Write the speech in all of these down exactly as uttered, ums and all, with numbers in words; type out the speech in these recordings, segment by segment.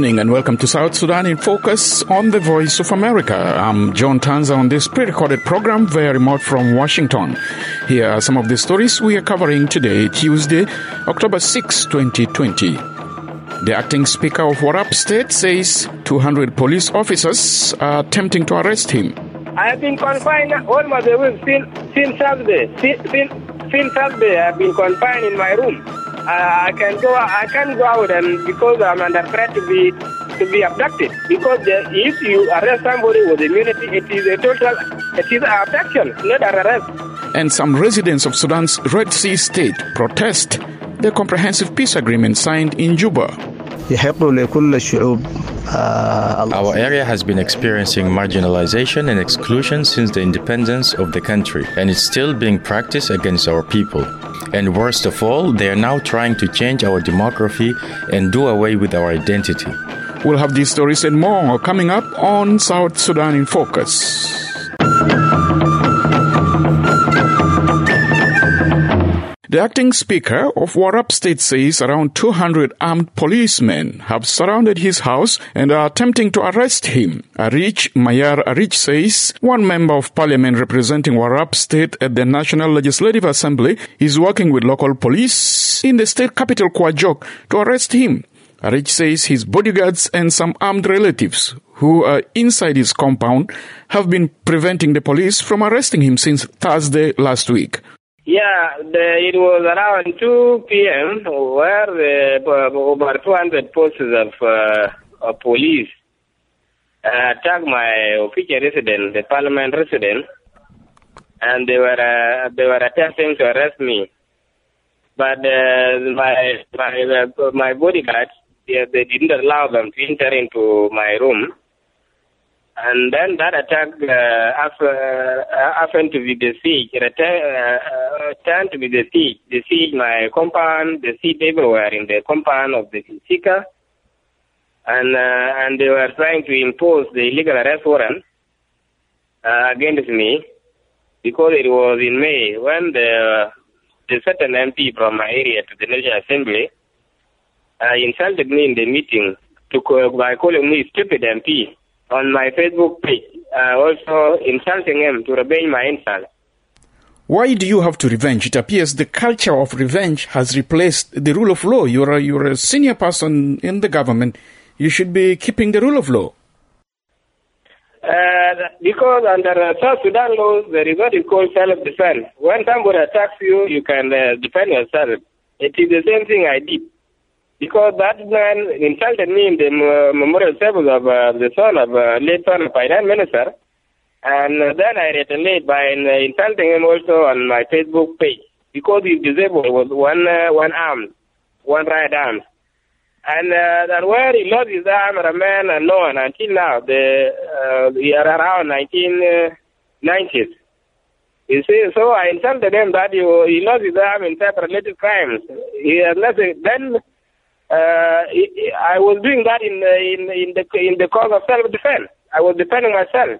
evening and welcome to South Sudan in Focus on the Voice of America. I'm John Tanza on this pre-recorded program via remote from Washington. Here are some of the stories we are covering today, Tuesday, October sixth, twenty twenty. The acting speaker of Warrap State says two hundred police officers are attempting to arrest him. I have been confined almost a week since, since Saturday. Since, since Saturday, I have been confined in my room. Uh, I can go. I can't go out, and because I'm under threat to be to be abducted. Because the, if you arrest somebody with immunity, it is a total, it is an abduction, not an arrest. And some residents of Sudan's Red Sea state protest the comprehensive peace agreement signed in Juba. Our area has been experiencing marginalization and exclusion since the independence of the country, and it's still being practiced against our people. And worst of all, they are now trying to change our demography and do away with our identity. We'll have these stories and more coming up on South Sudan in Focus. The acting speaker of Warrap State says around two hundred armed policemen have surrounded his house and are attempting to arrest him. Arich Mayar Arich says one member of parliament representing Warrap State at the National Legislative Assembly is working with local police in the state capital Kwajok to arrest him. Arich says his bodyguards and some armed relatives who are inside his compound have been preventing the police from arresting him since Thursday last week. Yeah, the, it was around two p.m. where the, uh, over two hundred posters of, uh, of police uh, attacked my official residence, the parliament residence, and they were uh, they were attempting to arrest me. But uh, my my uh, my bodyguards, they, they didn't allow them to enter into my room. And then that attack uh, after, uh, happened to be the siege. It uh, turned to be the siege. The siege, my compound, the siege everywhere in the compound of the seeker. And uh, and they were trying to impose the illegal arrest warrant uh, against me because it was in May when the, the certain M P from my area to the National Assembly uh, insulted me in the meeting to call, by calling me stupid M P. On my Facebook page, uh, also insulting him to revenge my insult. Why do you have to revenge? It appears the culture of revenge has replaced the rule of law. You're a, you're a senior person in the government. You should be keeping the rule of law. Uh, because under uh, South Sudan laws, there is what is called self-defense. When somebody attacks you, you can uh, defend yourself. It is the same thing I did. Because that man insulted me in the uh, memorial service of uh, the son of uh, late son of finance minister, and uh, then I retaliated by uh, insulting him also on my Facebook page because he's disabled with one uh, one arm, one right arm, and uh, and where he lost his arm, remained unknown until now. The uh, year around nineteen nineties. You see, so I insulted him that he, he lost his arm in type-related crimes. He has nothing then. Uh, I was doing that in the, in in the in the cause of self-defense. I was defending myself.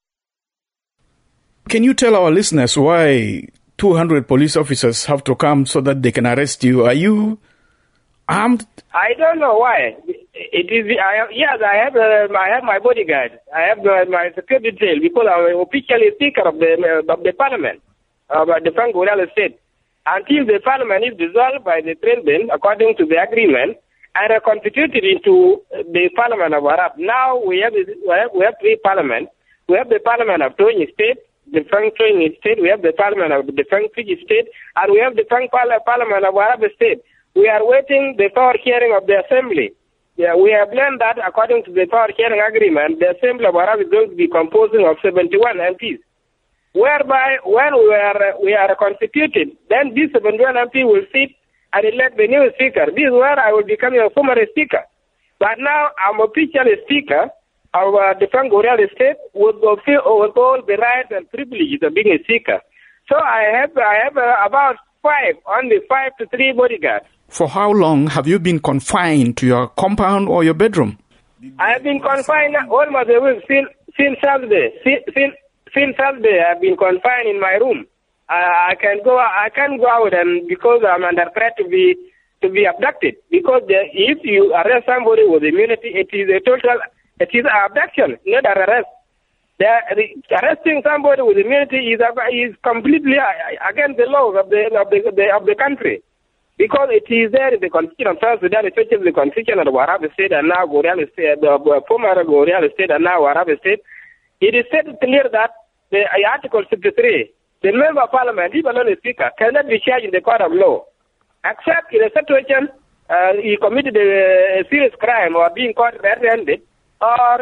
Can you tell our listeners why two hundred police officers have to come so that they can arrest you? Are you armed? I don't know why. It is. I have, yes, I have. Uh, I have my bodyguard. I have uh, my security detail because I'm officially speaker of the uh, of the parliament of uh, the Frank Gorilla State. Until the parliament is dissolved by the president according to the agreement and are constituted into the parliament of Warrap. Now we have, we have we have three parliaments. We have the parliament of Tony State, the Frank Tony State, we have the parliament of the Frank Fiji State, and we have the Frank parliament of Warrap State. We are waiting the power hearing of the assembly. Yeah, we have learned that according to the power sharing agreement, the Assembly of Warrap is going to be composing of seventy-one M Ps. Whereby, when we are we are constituted, then this seventy-one M P will sit and elect the new speaker. This is where I will become a former speaker. But now I'm officially speaker of uh, the Frank Gorilla State with, with all the rights and privileges of being a speaker. So I have I have uh, about five, only five to three bodyguards. For how long have you been confined to your compound or your bedroom? I have been confined almost a week since, since Saturday. Since, since, since Saturday, I have been confined in my room. I, I can go. I can't go out, and because I'm under threat to be to be abducted, because the, if you arrest somebody with immunity, it is a total, it is an abduction, not an arrest. The, the, arresting somebody with immunity is, is completely against the laws of the of the, the of the country, because it is there in the Constitution of South Sudan, especially the Constitution of the Warab State and now Gorial State, the former Gorial State and now Warab State. It is said clear that the Article sixty-three, the member of Parliament, even on the Speaker, cannot be charged in the court of law, except in a situation uh, he committed a, a serious crime or being caught red-handed, or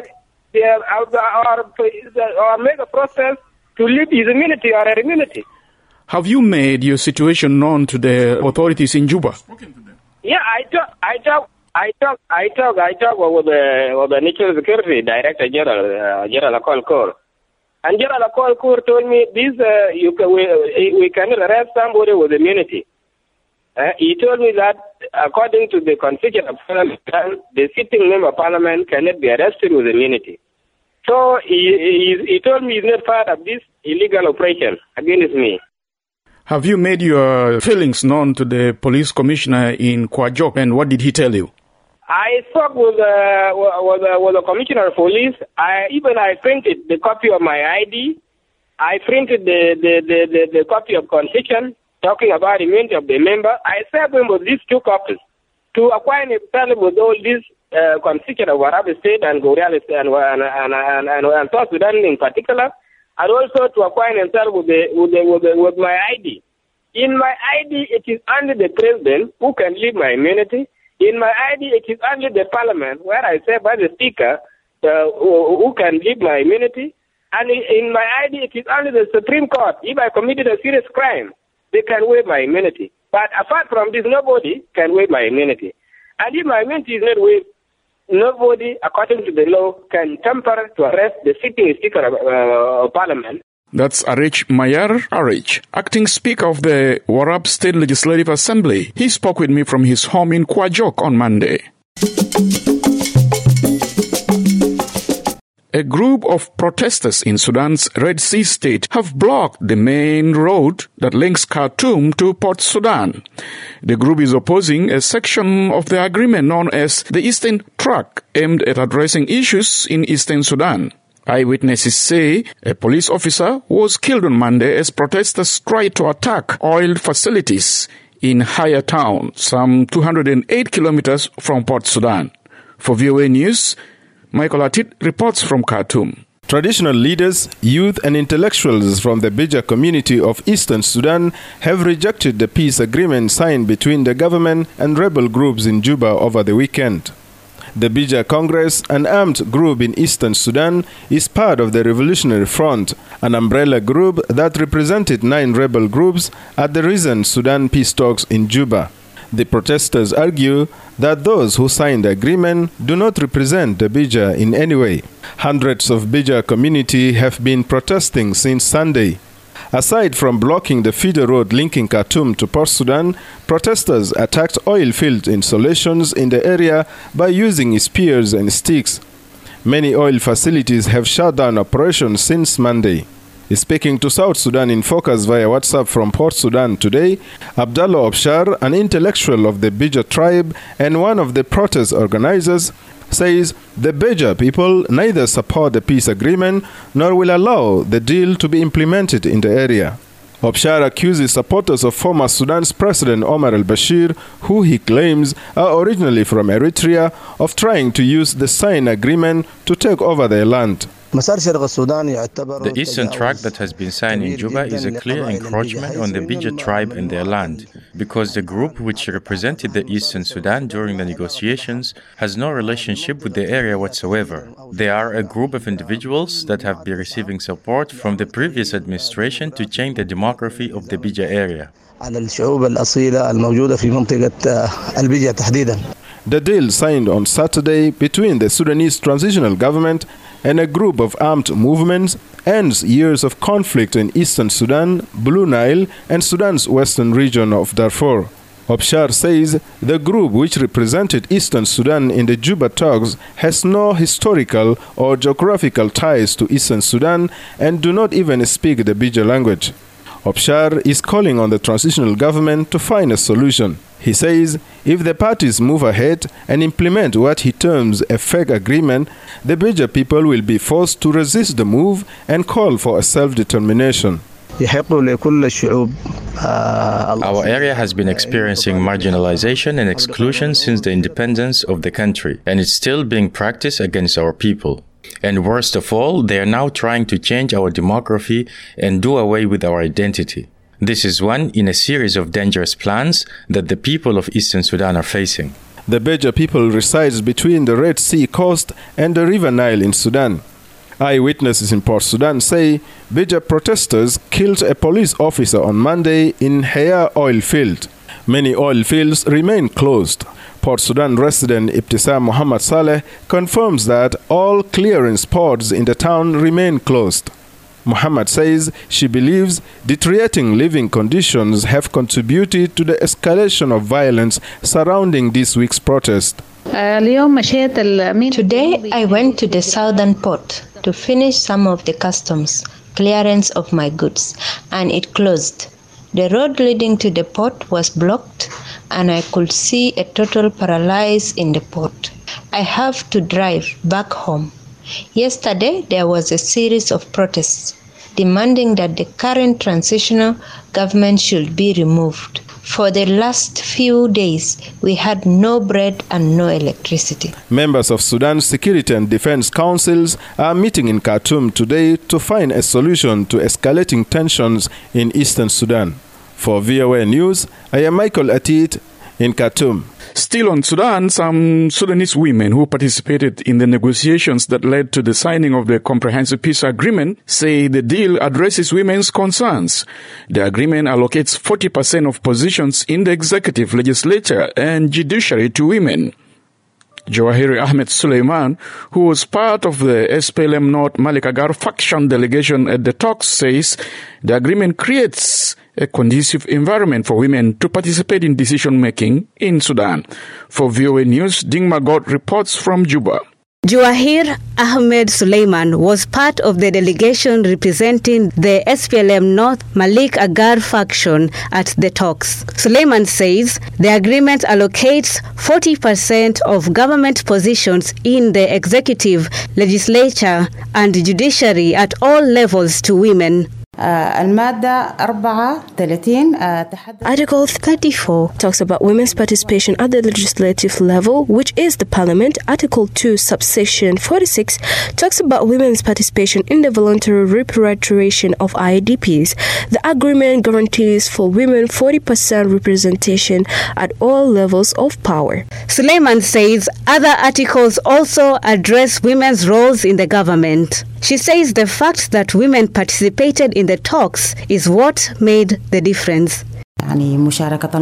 Or, or make a process to lift his immunity or her immunity. Have you made your situation known to the authorities in Juba? Yeah, I talk, I talk, I talk, I talk, I talk with the, with the National Security Director General, uh, General Akol Kor. And General Akol Kor told me this: uh, you can, we, we cannot arrest somebody with immunity. Uh, he told me that according to the Constitution of Parliament, the sitting member of Parliament cannot be arrested with immunity. So he, he, he told me he's not part of this illegal operation against me. Have you made your feelings known to the police commissioner in Kwajok, and what did he tell you? I spoke with, uh, with, uh, with the commissioner of police. I, even I printed the copy of my I D. I printed the, the, the, the, the copy of Constitution talking about immunity of the member. I served him with these two copies to acquaint himself with all these uh, Constitution of Warab State and Gorial State and, and, and, and, and, and South Sudan in particular, and also to acquaint himself with, the, with, the, with, the, with my I D. In my I D, it is only the president who can leave my immunity. In my I D, it is only the parliament, where I serve as the speaker, uh, who, who can leave my immunity. And in my I D, it is only the Supreme Court. If I committed a serious crime, they can waive my immunity. But apart from this, nobody can waive my immunity. And if my immunity is not waived, nobody, according to the law, can tamper to arrest the sitting Speaker of uh, Parliament. That's Arich Mayar Arich, acting Speaker of the Warab State Legislative Assembly. He spoke with me from his home in Kwajok on Monday. A group of protesters in Sudan's Red Sea state have blocked the main road that links Khartoum to Port Sudan. The group is opposing a section of the agreement known as the Eastern Track, aimed at addressing issues in Eastern Sudan. Eyewitnesses say a police officer was killed on Monday as protesters tried to attack oil facilities in Haya Town, some two hundred eight kilometers from Port Sudan. For V O A News, Michael Atit reports from Khartoum. Traditional leaders, youth and intellectuals from the Bija community of Eastern Sudan have rejected the peace agreement signed between the government and rebel groups in Juba over the weekend. The Bija Congress, an armed group in Eastern Sudan, is part of the Revolutionary Front, an umbrella group that represented nine rebel groups at the recent Sudan peace talks in Juba. The protesters argue that those who signed the agreement do not represent the Bija in any way. Hundreds of Bija community have been protesting since Sunday. Aside from blocking the feeder road linking Khartoum to Port Sudan, protesters attacked oil field installations in the area by using spears and sticks. Many oil facilities have shut down operations since Monday. Speaking to South Sudan in Focus via WhatsApp from Port Sudan today, Abdallah Obshar, an intellectual of the Bija tribe and one of the protest organizers, says the Bija people neither support the peace agreement nor will allow the deal to be implemented in the area. Obshar accuses supporters of former Sudan's President Omar al-Bashir, who he claims are originally from Eritrea, of trying to use the signed agreement to take over their land. The Eastern Tract that has been signed in Juba is a clear encroachment on the Bija tribe and their land, because the group which represented the Eastern Sudan during the negotiations has no relationship with the area whatsoever. They are a group of individuals that have been receiving support from the previous administration to change the demography of the Bija area. The deal signed on Saturday between the Sudanese Transitional Government and a group of armed movements ends years of conflict in Eastern Sudan, Blue Nile, and Sudan's western region of Darfur. Obshar says the group which represented Eastern Sudan in the Juba talks has no historical or geographical ties to Eastern Sudan and do not even speak the Bija language. Obshar is calling on the transitional government to find a solution. He says if the parties move ahead and implement what he terms a fake agreement, the Beja people will be forced to resist the move and call for a self-determination. Our area has been experiencing marginalization and exclusion since the independence of the country, and it's still being practiced against our people. And worst of all, they are now trying to change our demography and do away with our identity. This is one in a series of dangerous plans that the people of Eastern Sudan are facing. The Beja people resides between the Red Sea coast and the River Nile in Sudan. Eyewitnesses in Port Sudan say Beja protesters killed a police officer on Monday in Haya oil field. Many oil fields remain closed. Port Sudan resident Ibtisam Muhammad Saleh confirms that all clearance ports in the town remain closed. Muhammad says she believes deteriorating living conditions have contributed to the escalation of violence surrounding this week's protest. Today I went to the southern port to finish some of the customs clearance of my goods, and it closed. The road leading to the port was blocked, and I could see a total paralysis in the port. I have to drive back home. Yesterday, there was a series of protests demanding that the current transitional government should be removed. For the last few days, we had no bread and no electricity. Members of Sudan's Security and Defense Councils are meeting in Khartoum today to find a solution to escalating tensions in Eastern Sudan. For V O A News, I am Michael Atit in Khartoum. Still on Sudan, some Sudanese women who participated in the negotiations that led to the signing of the Comprehensive Peace Agreement say the deal addresses women's concerns. The agreement allocates forty percent of positions in the executive, legislature, and judiciary to women. Jawahir Ahmed Suleiman, who was part of the S P L M North Malik Agar faction delegation at the talks, says the agreement creates a conducive environment for women to participate in decision-making in Sudan. For V O A News, Ding Magot reports from Juba. Jawahir Ahmed Suleiman was part of the delegation representing the S P L M North Malik Agar faction at the talks. Suleiman says the agreement allocates forty percent of government positions in the executive, legislature, and judiciary at all levels to women. Article thirty-four talks about women's participation at the legislative level, which is the parliament. Article two, subsection forty-six, talks about women's participation in the voluntary repatriation of I D Ps. The agreement guarantees for women forty percent representation at all levels of power. Suleiman says other articles also address women's roles in the government. She says the fact that women participated in the talks is what made the difference. Women's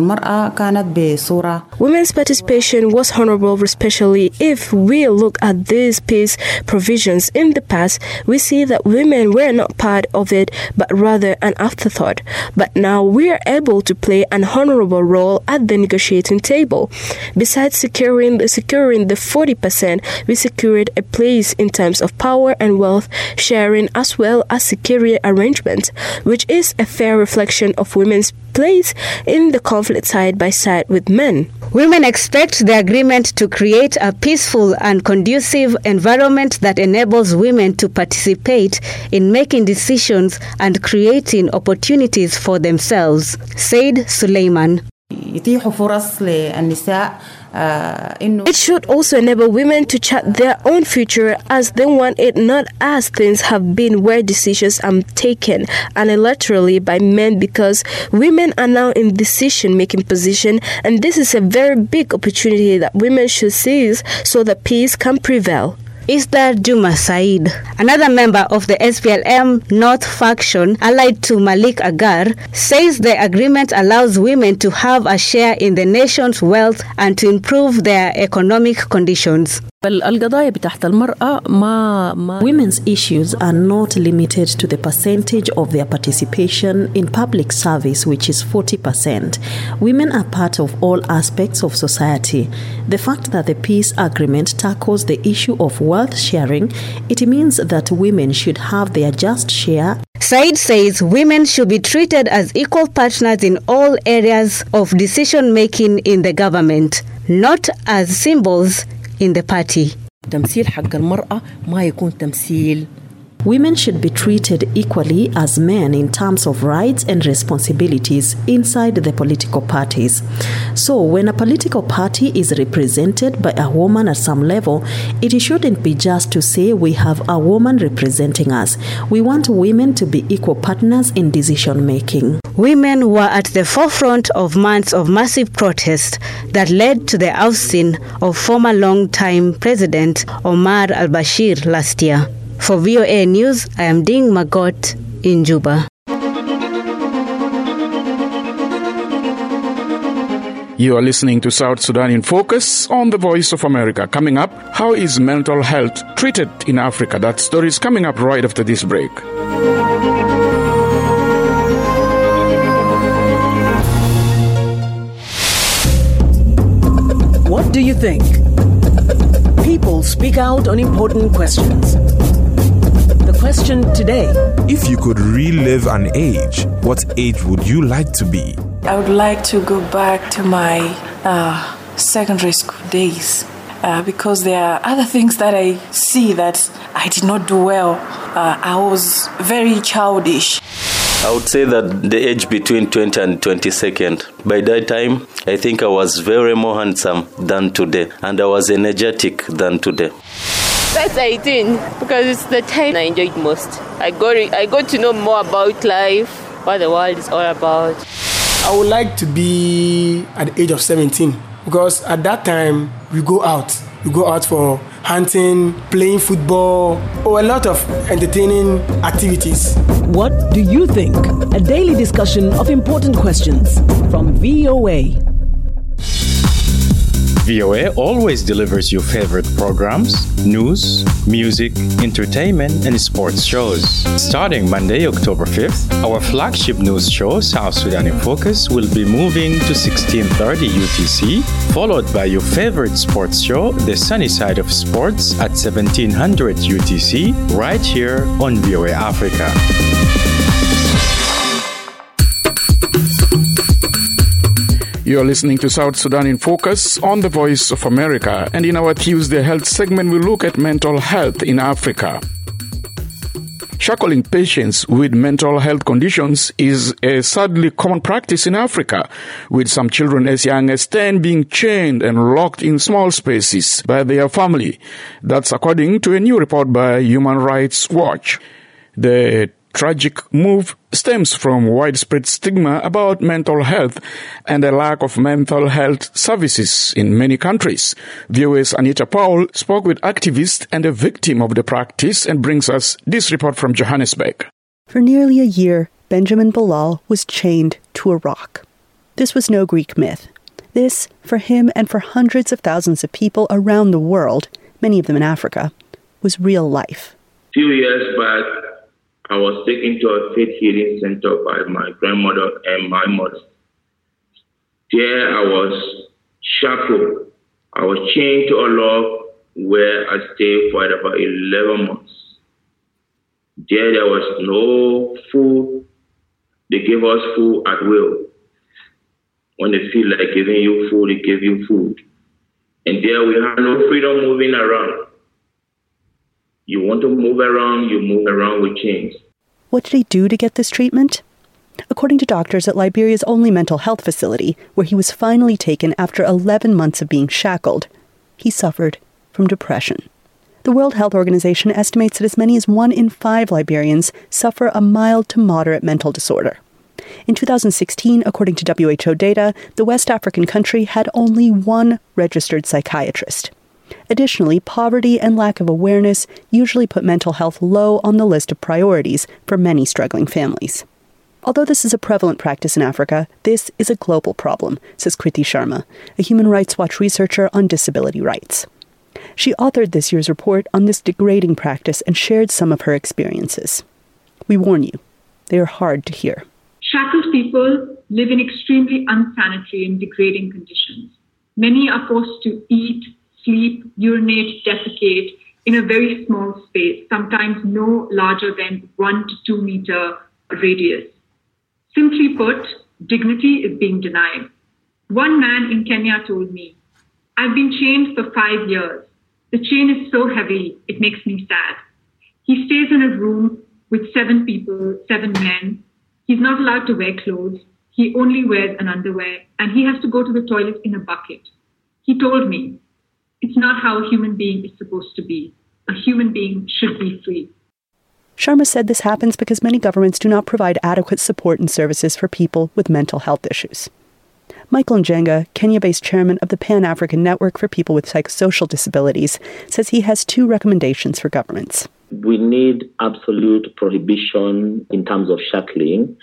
participation was honorable, especially if we look at these peace provisions in the past. We see that women were not part of it, but rather an afterthought. But now we are able to play an honorable role at the negotiating table. Besides securing the, securing the forty percent, we secured a place in terms of power and wealth sharing, as well as security arrangements, which is a fair reflection of women's place in the conflict side by side with men. Women expect the agreement to create a peaceful and conducive environment that enables women to participate in making decisions and creating opportunities for themselves, said Suleiman. It should also enable women to chart their own future as they want it, not as things have been where decisions are taken unilaterally by men, because women are now in decision-making position, and this is a very big opportunity that women should seize so that peace can prevail. Isdar Juma Said, another member of the S P L M North faction allied to Malik Agar, says the agreement allows women to have a share in the nation's wealth and to improve their economic conditions. Women's issues are not limited to the percentage of their participation in public service, which is forty percent. Women are part of all aspects of society. The fact that the peace agreement tackles the issue of wealth sharing, it means that women should have their just share. Said says women should be treated as equal partners in all areas of decision-making in the government, not as symbols in the party. تمثيل حق المرأة ما يكون تمثيل. Women should be treated equally as men in terms of rights and responsibilities inside the political parties. So when a political party is represented by a woman at some level, it shouldn't be just to say we have a woman representing us. We want women to be equal partners in decision making. Women were at the forefront of months of massive protest that led to the ousting of former long-time President Omar al-Bashir last year. For V O A News, I am Ding Magot in Juba. You are listening to South Sudan in Focus on the Voice of America. Coming up, how is mental health treated in Africa? That story is coming up right after this break. What do you think? People speak out on important questions. The question today: if you could relive an age, what age would you like to be? I would like to go back to my uh, secondary school days uh, because there are other things that I see that I did not do well. Uh, I was very childish. I would say that the age between twenty and twenty-second. By that time, I think I was very more handsome than today, and I was energetic than today. That's eighteen, because it's the time I enjoyed most. I got I got to know more about life, what the world is all about. I would like to be at the age of seventeen, because at that time we go out. We go out for hunting, playing football, or a lot of entertaining activities. What do you think? A daily discussion of important questions from V O A. V O A always delivers your favorite programs, news, music, entertainment, and sports shows. Starting Monday, October fifth, our flagship news show, South Sudan in Focus, will be moving to sixteen thirty U T C, followed by your favorite sports show, The Sunny Side of Sports, at seventeen hundred U T C, right here on V O A Africa. You are listening to South Sudan in Focus on the Voice of America, and in our Tuesday Health segment, we look at mental health in Africa. Shackling patients with mental health conditions is a sadly common practice in Africa, with some children as young as ten being chained and locked in small spaces by their family. That's according to a new report by Human Rights Watch. The tragic move stems from widespread stigma about mental health and a lack of mental health services in many countries. V O A's Anita Powell spoke with activists and a victim of the practice and brings us this report from Johannesburg. For nearly a year, Benjamin Bilal was chained to a rock. This was no Greek myth. This, for him and for hundreds of thousands of people around the world, many of them in Africa, was real life. A few years back, I was taken to a faith healing center by my grandmother and my mother. There I was shackled. I was chained to a log where I stayed for about eleven months. There there was no food. They gave us food at will. When they feel like giving you food, they give you food. And there we had no freedom moving around. You want to move around, you move around with chains. What did he do to get this treatment? According to doctors at Liberia's only mental health facility, where he was finally taken after eleven months of being shackled, he suffered from depression. The World Health Organization estimates that as many as one in five Liberians suffer a mild to moderate mental disorder. In two thousand sixteen, according to W H O data, the West African country had only one registered psychiatrist. Additionally, poverty and lack of awareness usually put mental health low on the list of priorities for many struggling families. Although this is a prevalent practice in Africa, this is a global problem, says Kriti Sharma, a Human Rights Watch researcher on disability rights. She authored this year's report on this degrading practice and shared some of her experiences. We warn you, they are hard to hear. Shackled people live in extremely unsanitary and degrading conditions. Many are forced to eat, sleep, urinate, defecate in a very small space, sometimes no larger than one to two meter radius. Simply put, dignity is being denied. One man in Kenya told me, "I've been chained for five years. The chain is so heavy, it makes me sad." He stays in a room with seven people, seven men. He's not allowed to wear clothes. He only wears an underwear, and he has to go to the toilet in a bucket. He told me, "It's not how a human being is supposed to be. A human being should be free." Sharma said this happens because many governments do not provide adequate support and services for people with mental health issues. Michael Njenga, Kenya-based chairman of the Pan-African Network for People with Psychosocial Disabilities, says he has two recommendations for governments. We need absolute prohibition in terms of shackling.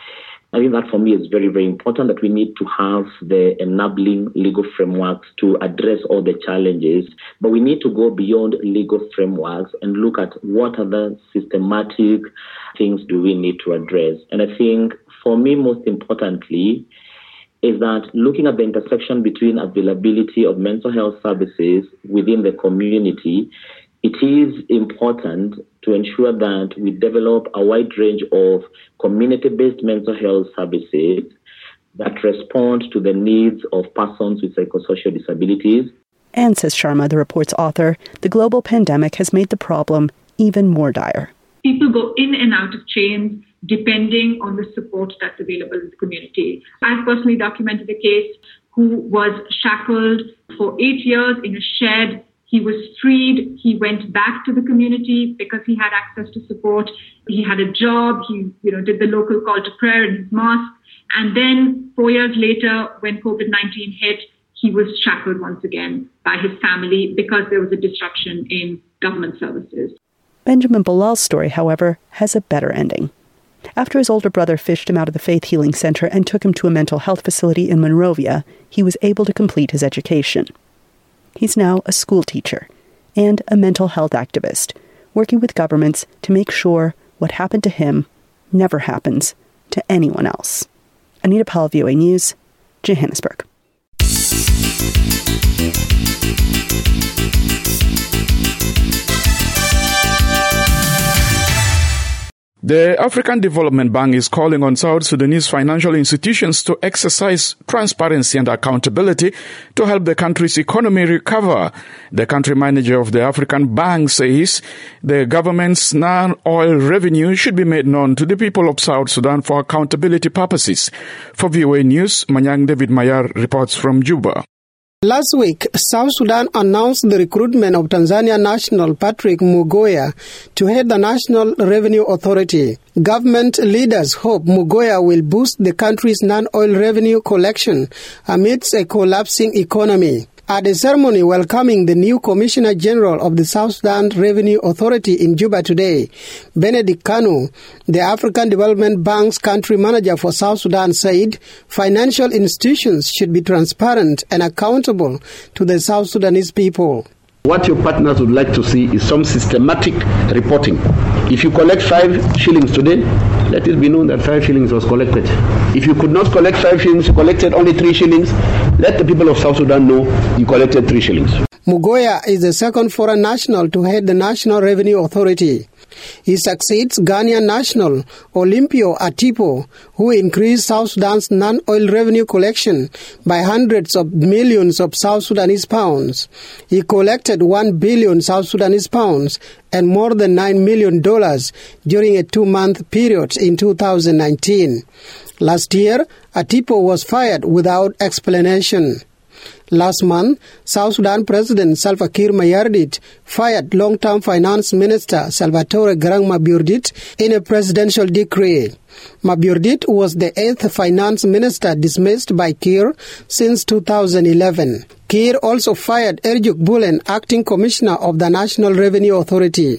I think that for me is very, very important, that we need to have the enabling legal frameworks to address all the challenges. But we need to go beyond legal frameworks and look at what other systematic things do we need to address. And I think for me, most importantly, is that looking at the intersection between availability of mental health services within the community, it is important to ensure that we develop a wide range of community-based mental health services that respond to the needs of persons with psychosocial disabilities. And, says Sharma, the report's author, the global pandemic has made the problem even more dire. People go in and out of chains depending on the support that's available in the community. I've personally documented a case who was shackled for eight years in a shed. He was freed. He went back to the community because he had access to support. He had a job. He, you know, did the local call to prayer in his mosque. And then four years later, when COVID nineteen hit, he was shackled once again by his family because there was a disruption in government services. Benjamin Bilal's story, however, has a better ending. After his older brother fished him out of the Faith Healing Center and took him to a mental health facility in Monrovia, he was able to complete his education. He's now a school teacher and a mental health activist, working with governments to make sure what happened to him never happens to anyone else. Anita Powell, V O A News, Johannesburg. The African Development Bank is calling on South Sudanese financial institutions to exercise transparency and accountability to help the country's economy recover. The country manager of the African Bank says the government's non-oil revenue should be made known to the people of South Sudan for accountability purposes. For V O A News, Manyang David Mayar reports from Juba. Last week, South Sudan announced the recruitment of Tanzania national Patrick Mugoya to head the National Revenue Authority. Government leaders hope Mugoya will boost the country's non-oil revenue collection amidst a collapsing economy. At a ceremony welcoming the new Commissioner General of the South Sudan Revenue Authority in Juba today, Benedict Kanu, the African Development Bank's country manager for South Sudan, said financial institutions should be transparent and accountable to the South Sudanese people. What your partners would like to see is some systematic reporting. If you collect five shillings today, let it be known that five shillings was collected. If you could not collect five shillings, you collected only three shillings, let the people of South Sudan know you collected three shillings. Mugoya is the second foreign national to head the National Revenue Authority. He succeeds Ghanaian national Olympio Atipo, who increased South Sudan's non-oil revenue collection by hundreds of millions of South Sudanese pounds. He collected one billion South Sudanese pounds and more than nine million dollars during a two-month period in two thousand nineteen. Last year, Atipo was fired without explanation. Last month, South Sudan President Salva Kiir Mayardit fired long-term Finance Minister Salvatore Garang Mabiordit in a presidential decree. Mabiordit was the eighth Finance Minister dismissed by Kiir since two thousand eleven. Kiir also fired Erjuk Bulen, acting Commissioner of the National Revenue Authority.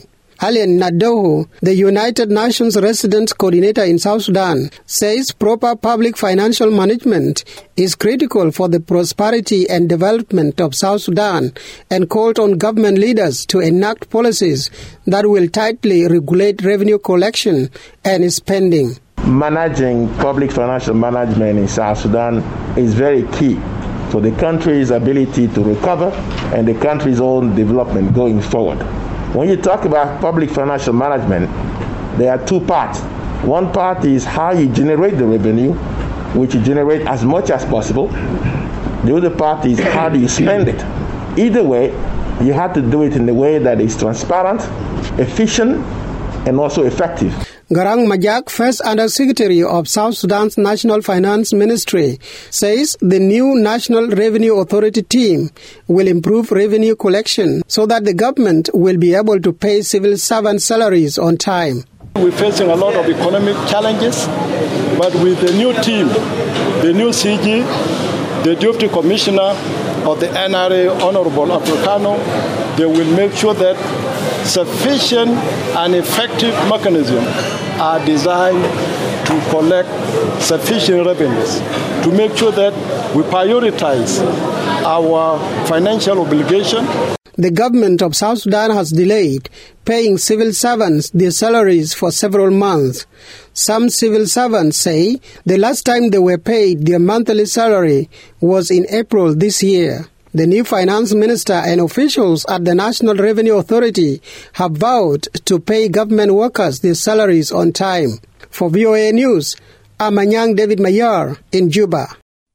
Alien Nadoho, the United Nations Resident Coordinator in South Sudan, says proper public financial management is critical for the prosperity and development of South Sudan and called on government leaders to enact policies that will tightly regulate revenue collection and spending. Managing public financial management in South Sudan is very key for the country's ability to recover and the country's own development going forward. When you talk about public financial management, there are two parts. One part is how you generate the revenue, which you generate as much as possible. The other part is how do you spend it. Either way, you have to do it in a way that is transparent, efficient, and also effective. Garang Majak, first Under-Secretary of South Sudan's National Finance Ministry, says the new National Revenue Authority team will improve revenue collection so that the government will be able to pay civil servant salaries on time. We're facing a lot of economic challenges, but with the new team, the new C G, the Deputy Commissioner of the N R A, Honorable Africano, they will make sure that sufficient and effective mechanisms are designed to collect sufficient revenues, to make sure that we prioritize our financial obligation. The government of South Sudan has delayed paying civil servants their salaries for several months. Some civil servants say the last time they were paid their monthly salary was in April this year. The new finance minister and officials at the National Revenue Authority have vowed to pay government workers their salaries on time. For V O A News, I'm Anyang David Mayar in Juba.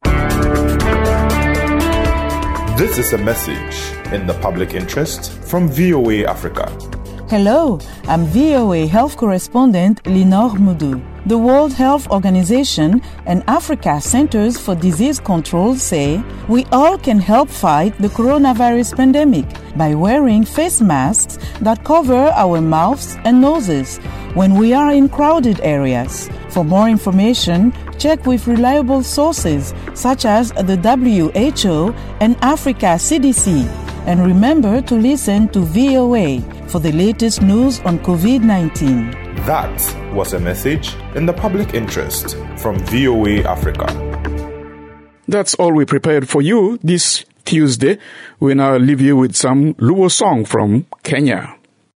This is a message in the public interest from V O A Africa. Hello, I'm V O A Health Correspondent Linor Mudu. The World Health Organization and Africa Centers for Disease Control say we all can help fight the coronavirus pandemic by wearing face masks that cover our mouths and noses when we are in crowded areas. For more information, check with reliable sources such as the W H O and Africa C D C. And remember to listen to V O A for the latest news on covid nineteen. That was a message in the public interest from V O A Africa. That's all we prepared for you this Tuesday. We now leave you with some Luo song from Kenya.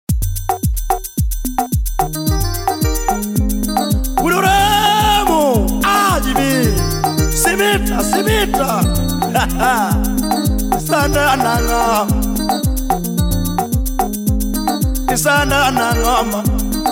Simita, simita, sana nanga, sana nanga,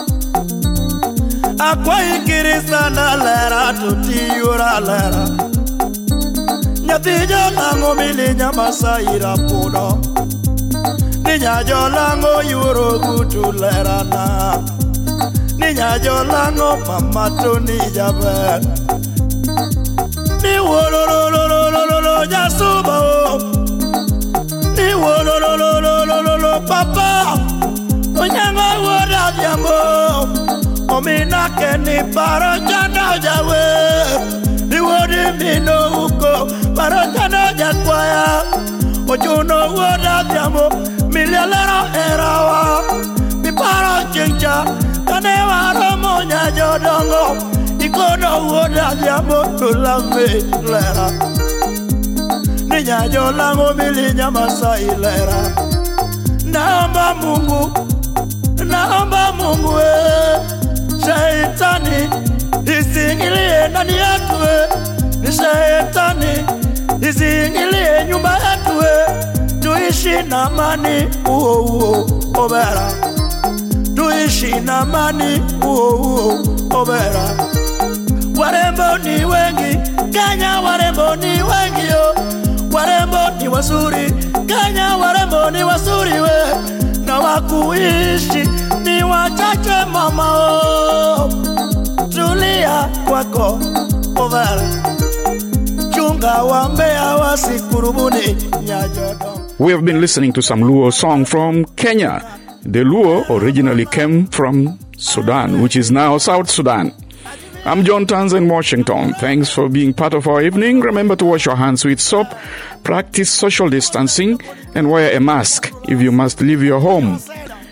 akwa ikiri sana lera tutiura lera, nyatija lango mili nyamasa ira puno, ninya jo lango yuro kutu lera na, ninya jo lango mama tu nijabe. Ni wo lo lo lo lo lo lo lo ya suba o. Ni wo lo lo lo lo lo lo lo papa. Onyanga wo da diamo. Omina ke ni paro jana jawe. Ni wo di mi no uko paro jana jakwaya. Ojuno wo da diamo. Mi lelero erawa. Mi paro chincha. Kanewa romo nya jodongo. Ikono woda diamo tulame lera. Ninya jolango milinya masai lera. Naomba Mungu, naomba Mungu e. Shaitani isingilie ndani yetu e. Ni shaitani isingilie nyumba yetu e. Tuishi na amani uo uo obera. Tuishi na amani uo uo obera. Warembo ni wengi, Kenya warembo ni wengi yo. Warembo ni wazuri, Kenya warembo ni wazuri we. Na wakuishi ni wachache mama o. Tulia kwako overa. Chunga wambea wasikurubuni nyajodo. We have been listening to some Luo song from Kenya. The Luo originally came from Sudan, which is now South Sudan. I'm John Tanz in Washington. Thanks for being part of our evening. Remember to wash your hands with soap, practice social distancing, and wear a mask if you must leave your home.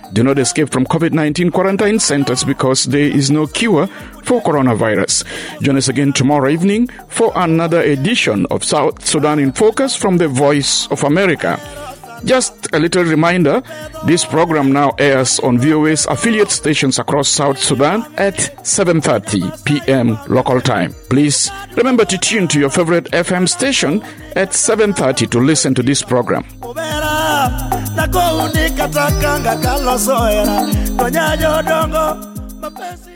Do not escape from COVID nineteen quarantine centers because there is no cure for coronavirus. Join us again tomorrow evening for another edition of South Sudan in Focus from the Voice of America. Just a little reminder, this program now airs on V O A's affiliate stations across South Sudan at seven thirty p.m. local time. Please remember to tune to your favorite F M station at seven thirty to listen to this program. Nako unika takanga kalosoera Tonyajo dongo Mapesi